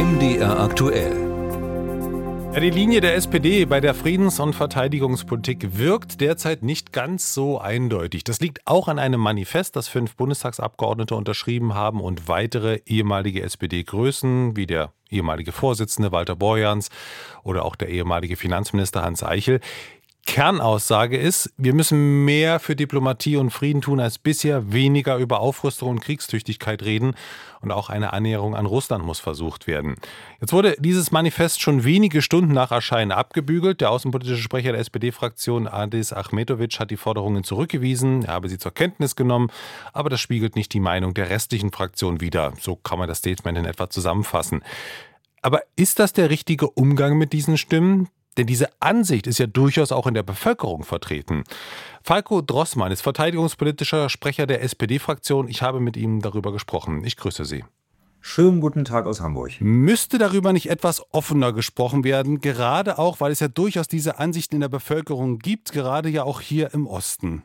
MDR aktuell. Ja, die Linie der SPD bei der Friedens- und Verteidigungspolitik wirkt derzeit nicht ganz so eindeutig. Das liegt auch an einem Manifest, das 5 Bundestagsabgeordnete unterschrieben haben und weitere ehemalige SPD-Größen wie der ehemalige Vorsitzende Walter Borjans oder auch der ehemalige Finanzminister Hans Eichel. Kernaussage ist, wir müssen mehr für Diplomatie und Frieden tun als bisher, weniger über Aufrüstung und Kriegstüchtigkeit reden und auch eine Annäherung an Russland muss versucht werden. Jetzt wurde dieses Manifest schon wenige Stunden nach Erscheinen abgebügelt. Der außenpolitische Sprecher der SPD-Fraktion Adis Ahmetovic hat die Forderungen zurückgewiesen, er habe sie zur Kenntnis genommen, aber das spiegelt nicht die Meinung der restlichen Fraktion wider. So kann man das Statement in etwa zusammenfassen. Aber ist das der richtige Umgang mit diesen Stimmen? Denn diese Ansicht ist ja durchaus auch in der Bevölkerung vertreten. Falko Drossmann ist verteidigungspolitischer Sprecher der SPD-Fraktion. Ich habe mit ihm darüber gesprochen. Ich grüße Sie. Schönen guten Tag aus Hamburg. Müsste darüber nicht etwas offener gesprochen werden, gerade auch, weil es ja durchaus diese Ansichten in der Bevölkerung gibt, gerade ja auch hier im Osten?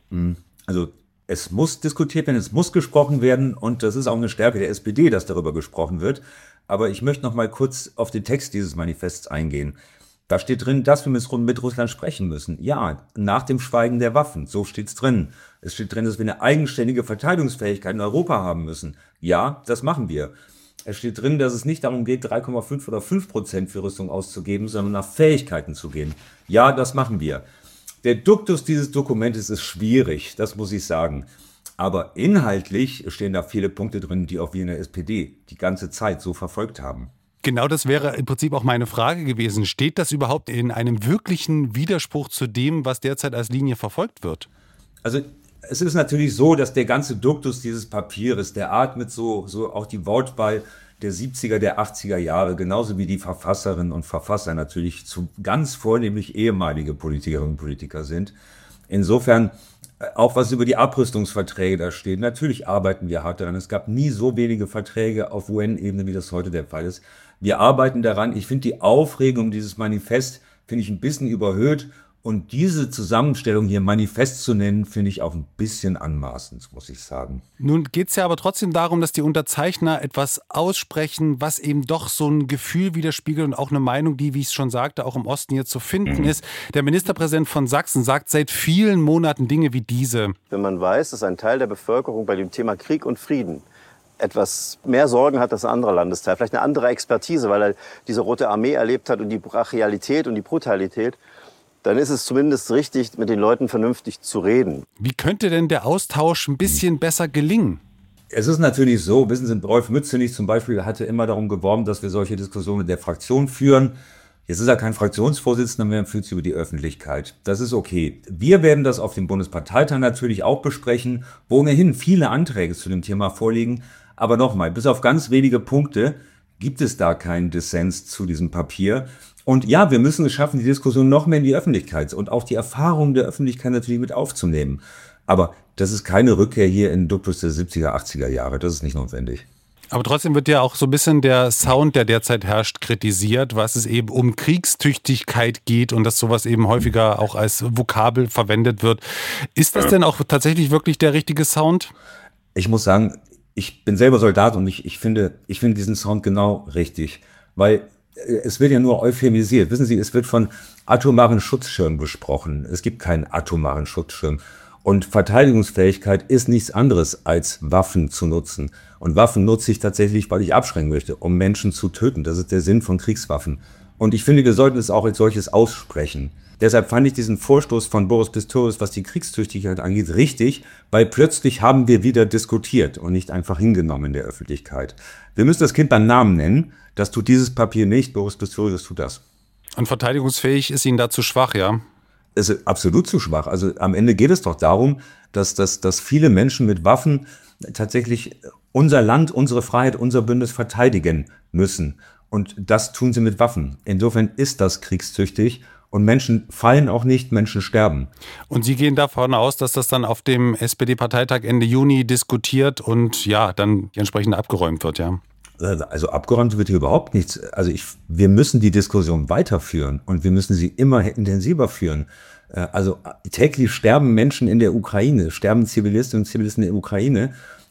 Also es muss diskutiert werden, es muss gesprochen werden und das ist auch eine Stärke der SPD, dass darüber gesprochen wird. Aber ich möchte noch mal kurz auf den Text dieses Manifests eingehen. Da steht drin, dass wir mit Russland sprechen müssen. Ja, nach dem Schweigen der Waffen, so steht's drin. Es steht drin, dass wir eine eigenständige Verteidigungsfähigkeit in Europa haben müssen. Ja, das machen wir. Es steht drin, dass es nicht darum geht, 3,5 oder 5% für Rüstung auszugeben, sondern nach Fähigkeiten zu gehen. Ja, das machen wir. Der Duktus dieses Dokumentes ist schwierig, das muss ich sagen. Aber inhaltlich stehen da viele Punkte drin, die auch wir in der SPD die ganze Zeit so verfolgt haben. Genau, das wäre im Prinzip auch meine Frage gewesen. Steht das überhaupt in einem wirklichen Widerspruch zu dem, was derzeit als Linie verfolgt wird? Also es ist natürlich so, dass der ganze Duktus dieses Papiers, der atmet so auch die Wortwahl der 70er, der 80er Jahre, genauso wie die Verfasserinnen und Verfasser natürlich zu ganz vornehmlich ehemalige Politikerinnen und Politiker sind. Insofern auch was über die Abrüstungsverträge da steht. Natürlich arbeiten wir hart daran. Es gab nie so wenige Verträge auf UN-Ebene, wie das heute der Fall ist. Wir arbeiten daran. Ich finde die Aufregung dieses Manifest, finde ich ein bisschen überhöht. Und diese Zusammenstellung hier Manifest zu nennen, finde ich auch ein bisschen anmaßend, muss ich sagen. Nun geht es ja aber trotzdem darum, dass die Unterzeichner etwas aussprechen, was eben doch so ein Gefühl widerspiegelt und auch eine Meinung, die, wie ich es schon sagte, auch im Osten hier zu finden ist. Der Ministerpräsident von Sachsen sagt seit vielen Monaten Dinge wie diese. Wenn man weiß, dass ein Teil der Bevölkerung bei dem Thema Krieg und Frieden etwas mehr Sorgen hat als ein anderer Landesteil, vielleicht eine andere Expertise, weil er diese Rote Armee erlebt hat und die Brachialität und die Brutalität, dann ist es zumindest richtig, mit den Leuten vernünftig zu reden. Wie könnte denn der Austausch ein bisschen besser gelingen? Es ist natürlich so, wissen Sie, Rolf Mützenich zum Beispiel hatte immer darum geworben, dass wir solche Diskussionen mit der Fraktion führen. Jetzt ist er kein Fraktionsvorsitzender mehr, führt sie über die Öffentlichkeit. Das ist okay. Wir werden das auf dem Bundesparteitag natürlich auch besprechen, wo ohnehin viele Anträge zu dem Thema vorliegen. Aber nochmal, bis auf ganz wenige Punkte gibt es da keinen Dissens zu diesem Papier. Und ja, wir müssen es schaffen, die Diskussion noch mehr in die Öffentlichkeit und auch die Erfahrungen der Öffentlichkeit natürlich mit aufzunehmen. Aber das ist keine Rückkehr hier in den Duktus der 70er, 80er Jahre. Das ist nicht notwendig. Aber trotzdem wird ja auch so ein bisschen der Sound, der derzeit herrscht, kritisiert, was es eben um Kriegstüchtigkeit geht und dass sowas eben häufiger auch als Vokabel verwendet wird. Ist das denn auch tatsächlich wirklich der richtige Sound? Ich muss sagen, ich bin selber Soldat und ich finde diesen Sound genau richtig, weil es wird ja nur euphemisiert. Wissen Sie, es wird von atomaren Schutzschirm gesprochen. Es gibt keinen atomaren Schutzschirm. Und Verteidigungsfähigkeit ist nichts anderes, als Waffen zu nutzen. Und Waffen nutze ich tatsächlich, weil ich abschrecken möchte, um Menschen zu töten. Das ist der Sinn von Kriegswaffen. Und ich finde, wir sollten es auch als solches aussprechen. Deshalb fand ich diesen Vorstoß von Boris Pistorius, was die Kriegstüchtigkeit angeht, richtig, weil plötzlich haben wir wieder diskutiert und nicht einfach hingenommen in der Öffentlichkeit. Wir müssen das Kind beim Namen nennen. Das tut dieses Papier nicht. Boris Pistorius tut das. Und verteidigungsfähig ist Ihnen da zu schwach, ja? Es ist absolut zu schwach. Also am Ende geht es doch darum, dass viele Menschen mit Waffen tatsächlich unser Land, unsere Freiheit, unser Bündnis verteidigen müssen. Und das tun sie mit Waffen. Insofern ist das kriegstüchtig. Und Menschen fallen auch nicht, Menschen sterben. Und Sie gehen davon aus, dass das dann auf dem SPD-Parteitag Ende Juni diskutiert und ja, dann entsprechend abgeräumt wird, ja? Also abgeräumt wird hier überhaupt nichts. Also wir müssen die Diskussion weiterführen und wir müssen sie immer intensiver führen. Also täglich sterben Menschen in der Ukraine, sterben Zivilistinnen und Zivilisten in der Ukraine.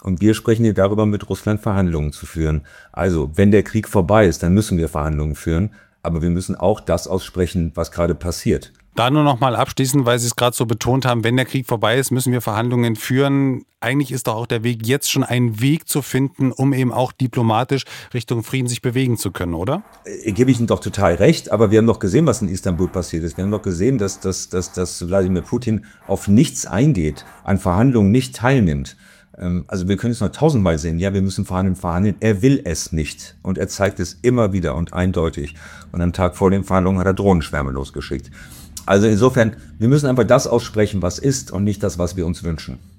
Und wir sprechen hier darüber, mit Russland Verhandlungen zu führen. Also, wenn der Krieg vorbei ist, dann müssen wir Verhandlungen führen. Aber wir müssen auch das aussprechen, was gerade passiert. Da nur noch mal abschließend, weil Sie es gerade so betont haben, wenn der Krieg vorbei ist, müssen wir Verhandlungen führen. Eigentlich ist doch auch der Weg jetzt schon ein Weg zu finden, um eben auch diplomatisch Richtung Frieden sich bewegen zu können, oder? Gebe ich Ihnen doch total recht, aber wir haben doch gesehen, was in Istanbul passiert ist. Wir haben doch gesehen, dass Wladimir Putin auf nichts eingeht, an Verhandlungen nicht teilnimmt. Also wir können es noch tausendmal sehen, ja, wir müssen verhandeln. Er will es nicht und er zeigt es immer wieder und eindeutig. Und am Tag vor den Verhandlungen hat er Drohnenschwärme losgeschickt. Also insofern, wir müssen einfach das aussprechen, was ist und nicht das, was wir uns wünschen.